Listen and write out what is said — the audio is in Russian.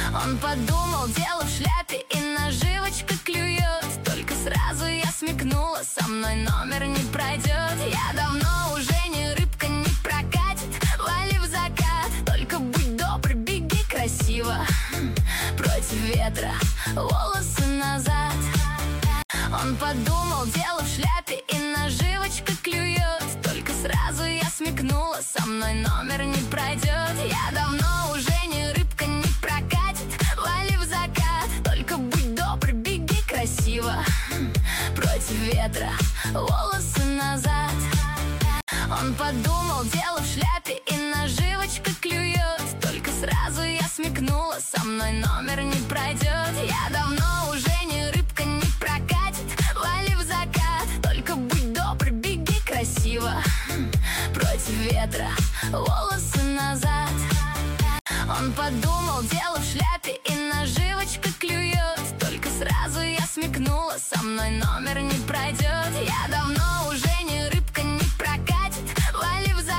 Он подумал, дело в шляпе, и наживочка клюет. Только сразу я смекнула, со мной номер не пройдет. Я давно уже не рыбка, не прокатит. Вали в закат, только будь добр, беги красиво. Против ветра, волосы назад. Он подумал, дело в шляпе, и наживочка клюет. Только сразу я смекнула, со мной номер не пройдет. Я давно уже не рыбка, не прокатит. Вали в закат, только будь добр, беги красиво. Против ветра, волосы назад. Он подумал, дело в шляпе, и наживочка клюет. Только сразу я смекнула, со мной номер не пройдет. Я давно уже не рыбка, не прокатит. Вали в закат, только будь добр, беги красиво. Против ветра, волосы назад. Он подумал, дело в шляпе, и наживочка клюет. Только сразу я смекнула, со мной номер не пройдет. Я давно уже